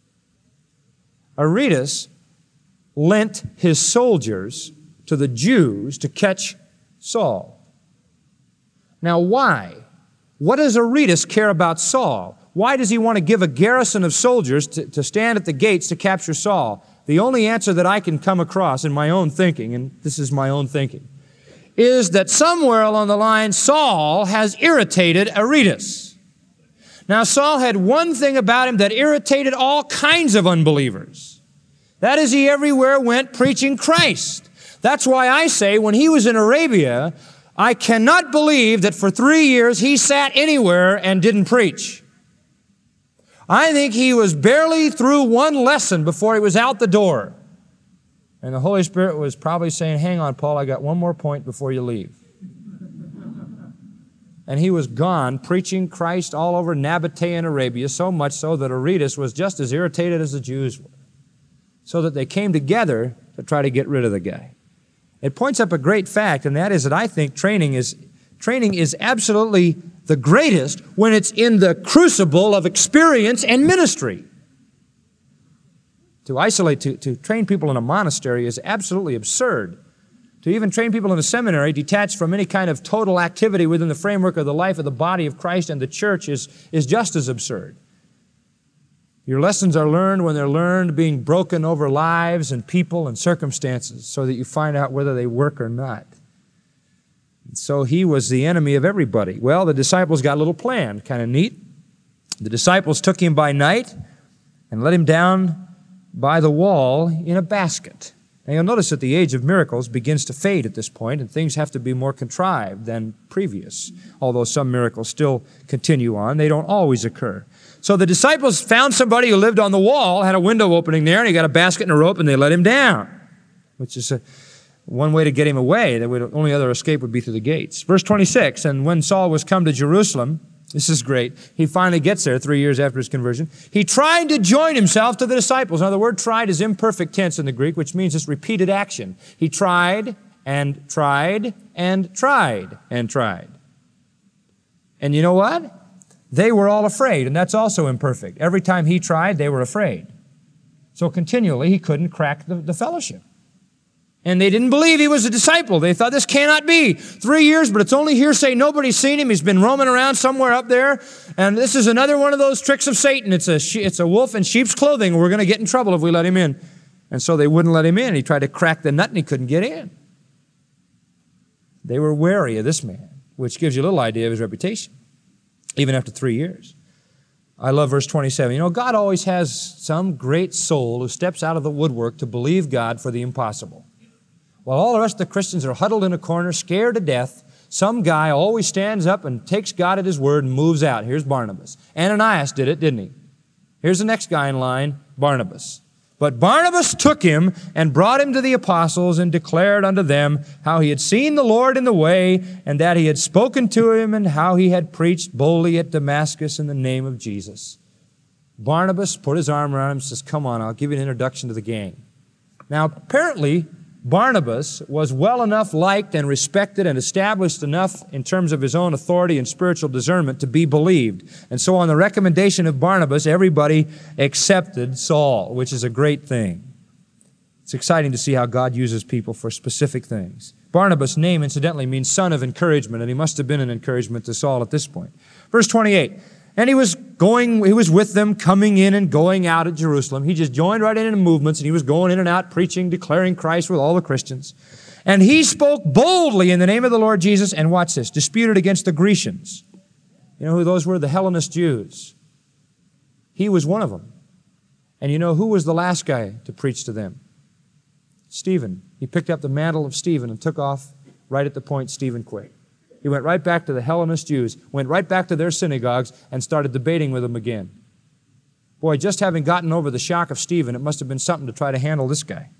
Aretas lent his soldiers to the Jews to catch Saul. Now, why? What does Aretas care about Saul? Why does he want to give a garrison of soldiers to, to stand at the gates to capture Saul? The only answer that I can come across in my own thinking, and this is my own thinking, is that somewhere along the line, Saul has irritated Aretas. Now, Saul had one thing about him that irritated all kinds of unbelievers. That is, he everywhere went preaching Christ. That's why I say when he was in Arabia, I cannot believe that for three years he sat anywhere and didn't preach. I think he was barely through one lesson before he was out the door. And the Holy Spirit was probably saying, hang on, Paul, I got one more point before you leave. And he was gone, preaching Christ all over Nabatean Arabia, so much so that Aretas was just as irritated as the Jews were. So that they came together to try to get rid of the guy. It points up a great fact, and that is that I think training is, training is absolutely the greatest when it's in the crucible of experience and ministry. To isolate, to, to train people in a monastery is absolutely absurd. To even train people in a seminary detached from any kind of total activity within the framework of the life of the body of Christ and the church is, is just as absurd. Your lessons are learned when they're learned being broken over lives and people and circumstances so that you find out whether they work or not. And so he was the enemy of everybody. Well, the disciples got a little plan, kind of neat. The disciples took him by night and let him down by the wall in a basket. Now you'll notice that the age of miracles begins to fade at this point, and things have to be more contrived than previous. Although some miracles still continue on, they don't always occur. So the disciples found somebody who lived on the wall, had a window opening there, and he got a basket and a rope, and they let him down, which is a, one way to get him away. The only other escape would be through the gates. Verse twenty-six, and when Saul was come to Jerusalem, this is great, he finally gets there three years after his conversion, he tried to join himself to the disciples. Now the word tried is imperfect tense in the Greek, which means it's repeated action. He tried and tried and tried and tried. And you know what? They were all afraid, and that's also imperfect. Every time he tried, they were afraid. So continually, he couldn't crack the, the fellowship. And they didn't believe he was a disciple. They thought, this cannot be. Three years, but it's only hearsay. Nobody's seen him. He's been roaming around somewhere up there. And this is another one of those tricks of Satan. It's a, it's a wolf in sheep's clothing. We're going to get in trouble if we let him in. And so they wouldn't let him in. He tried to crack the nut, and he couldn't get in. They were wary of this man, which gives you a little idea of his reputation, even after three years. I love verse twenty-seven. You know, God always has some great soul who steps out of the woodwork to believe God for the impossible. While all the rest of the Christians are huddled in a corner, scared to death, some guy always stands up and takes God at His word and moves out. Here's Barnabas. Ananias did it, didn't he? Here's the next guy in line, Barnabas. But Barnabas took him and brought him to the apostles and declared unto them how he had seen the Lord in the way and that he had spoken to him and how he had preached boldly at Damascus in the name of Jesus. Barnabas put his arm around him and says, come on, I'll give you an introduction to the gang. Now, apparently, Barnabas was well enough liked and respected and established enough in terms of his own authority and spiritual discernment to be believed. And so on the recommendation of Barnabas, everybody accepted Saul, which is a great thing. It's exciting to see how God uses people for specific things. Barnabas' name, incidentally, means son of encouragement, and he must have been an encouragement to Saul at this point. Verse twenty-eight. And he was going, he was with them, coming in and going out at Jerusalem. He just joined right in in the movements, and he was going in and out, preaching, declaring Christ with all the Christians. And he spoke boldly in the name of the Lord Jesus, and watch this, disputed against the Grecians. You know who those were? The Hellenist Jews. He was one of them. And you know who was the last guy to preach to them? Stephen. He picked up the mantle of Stephen and took off right at the point Stephen quit. He went right back to the Hellenist Jews, went right back to their synagogues, and started debating with them again. Boy, just having gotten over the shock of Stephen, it must have been something to try to handle this guy.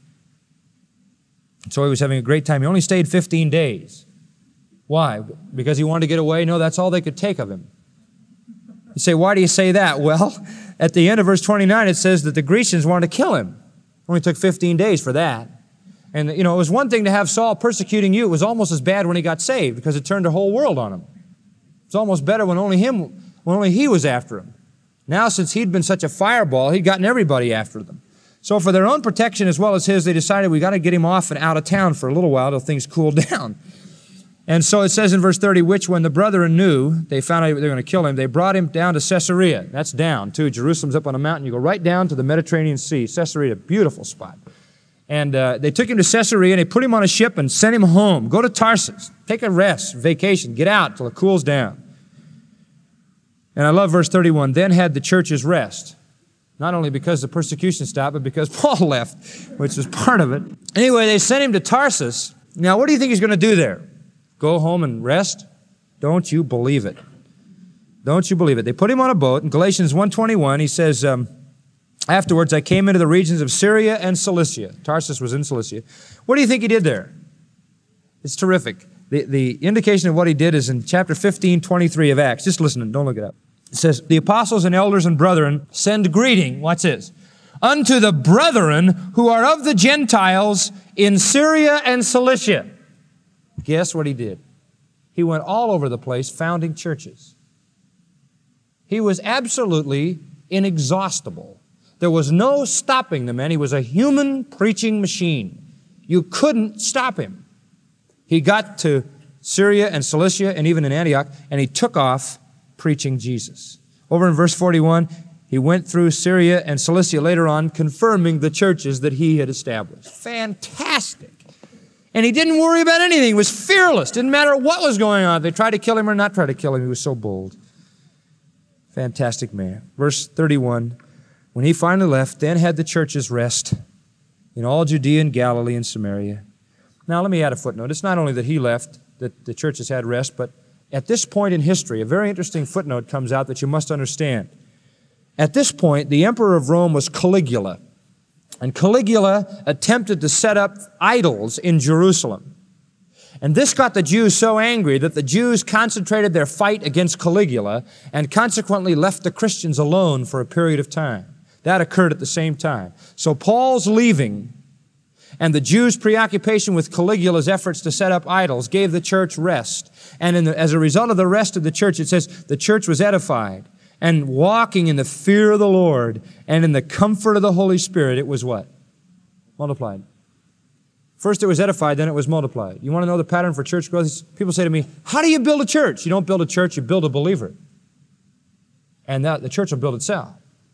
So he was having a great time. He only stayed fifteen days. Why? Because he wanted to get away? No, that's all they could take of him. You say, why do you say that? Well, at the end of verse twenty-nine, it says that the Grecians wanted to kill him. It only took fifteen days for that. And, you know, it was one thing to have Saul persecuting you. It was almost as bad when he got saved because it turned the whole world on him. It was almost better when only him, when only he was after him. Now, since he'd been such a fireball, he'd gotten everybody after them. So for their own protection as well as his, they decided we got to get him off and out of town for a little while till things cooled down. And so it says in verse thirty, which when the brethren knew, they found out they were going to kill him, they brought him down to Caesarea. That's down, too. Jerusalem's up on a mountain. You go right down to the Mediterranean Sea. Caesarea, beautiful spot. And uh, they took him to Caesarea, and they put him on a ship and sent him home. Go to Tarsus. Take a rest, vacation. Get out till it cools down. And I love verse thirty-one. Then had the churches rest. Not only because the persecution stopped, but because Paul left, which was part of it. Anyway, they sent him to Tarsus. Now, what do you think he's going to do there? Go home and rest? Don't you believe it. Don't you believe it. They put him on a boat. In Galatians one twenty-one, he says, um, afterwards I came into the regions of Syria and Cilicia. Tarsus was in Cilicia. What do you think he did there? It's terrific. The, the indication of what he did is in chapter fifteen twenty-three of Acts. Just listen, don't look it up. It says, the apostles and elders and brethren send greeting, what's this? Unto the brethren who are of the Gentiles in Syria and Cilicia. Guess what he did? He went all over the place founding churches. He was absolutely inexhaustible. There was no stopping the man. He was a human preaching machine. You couldn't stop him. He got to Syria and Cilicia and even in Antioch, and he took off preaching Jesus. Over in verse forty-one, he went through Syria and Cilicia later on, confirming the churches that he had established. Fantastic. And he didn't worry about anything. He was fearless. Didn't matter what was going on. If they tried to kill him or not try to kill him, he was so bold. Fantastic man. Verse thirty-one, when he finally left, then had the churches rest in all Judea and Galilee and Samaria. Now, let me add a footnote. It's not only that he left, that the churches had rest, but at this point in history, a very interesting footnote comes out that you must understand. At this point, the emperor of Rome was Caligula. And Caligula attempted to set up idols in Jerusalem. And this got the Jews so angry that the Jews concentrated their fight against Caligula and consequently left the Christians alone for a period of time. That occurred at the same time. So Paul's leaving and the Jews' preoccupation with Caligula's efforts to set up idols gave the church rest. And in the, as a result of the rest of the church, it says the church was edified. And walking in the fear of the Lord and in the comfort of the Holy Spirit, it was what? Multiplied. First it was edified, then it was multiplied. You want to know the pattern for church growth? People say to me, how do you build a church? You don't build a church, you build a believer. And that, the church will build itself.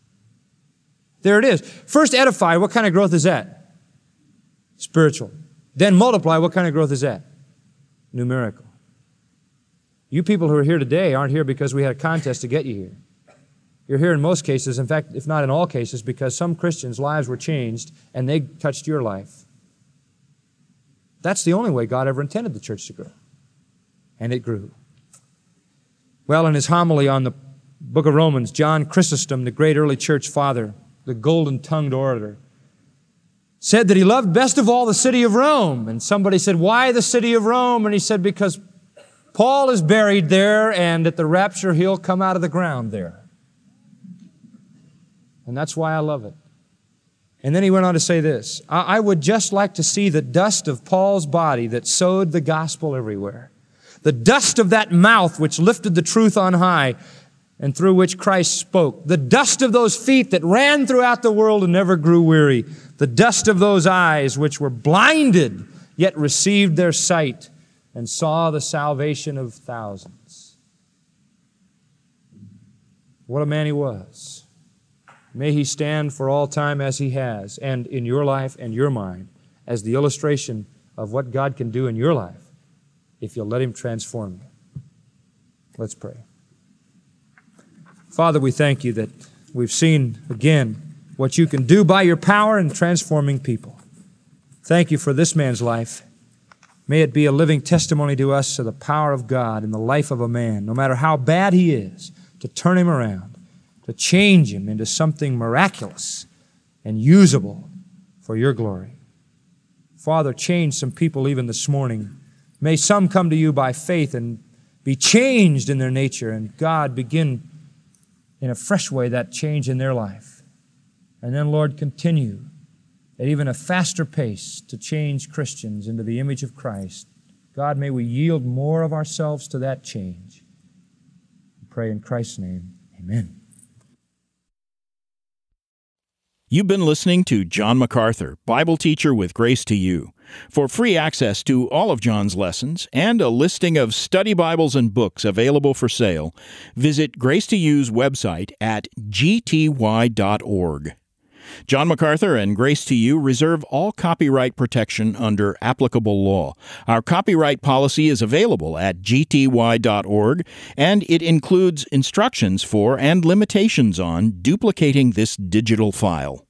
There it is. First edify, what kind of growth is that? Spiritual. Then multiply, what kind of growth is that? Numerical. You people who are here today aren't here because we had a contest to get you here. You're here in most cases, in fact, if not in all cases, because some Christians' lives were changed and they touched your life. That's the only way God ever intended the church to grow. And it grew. Well, in his homily on the book of Romans, John Chrysostom, the great early church father, the golden-tongued orator, said that he loved best of all the city of Rome. And somebody said, why the city of Rome? And he said, because Paul is buried there, and at the rapture, he'll come out of the ground there. And that's why I love it. And then he went on to say this, I, I would just like to see the dust of Paul's body that sowed the gospel everywhere. The dust of that mouth which lifted the truth on high and through which Christ spoke. The dust of those feet that ran throughout the world and never grew weary. The dust of those eyes which were blinded, yet received their sight and saw the salvation of thousands. What a man he was. May he stand for all time as he has, and in your life and your mind, as the illustration of what God can do in your life if you'll let him transform you. Let's pray. Father, we thank you that we've seen again what you can do by your power in transforming people. Thank you for this man's life. May it be a living testimony to us of the power of God in the life of a man, no matter how bad he is, to turn him around, to change him into something miraculous and usable for your glory. Father, change some people even this morning. May some come to you by faith and be changed in their nature, and God begin in a fresh way that change in their life. And then, Lord, continue at even a faster pace to change Christians into the image of Christ. God, may we yield more of ourselves to that change. We pray in Christ's name. Amen. You've been listening to John MacArthur, Bible teacher with Grace to You. For free access to all of John's lessons and a listing of study Bibles and books available for sale, visit Grace to You's website at g t y dot org. John MacArthur and Grace to You reserve all copyright protection under applicable law. Our copyright policy is available at g t y dot org, and it includes instructions for and limitations on duplicating this digital file.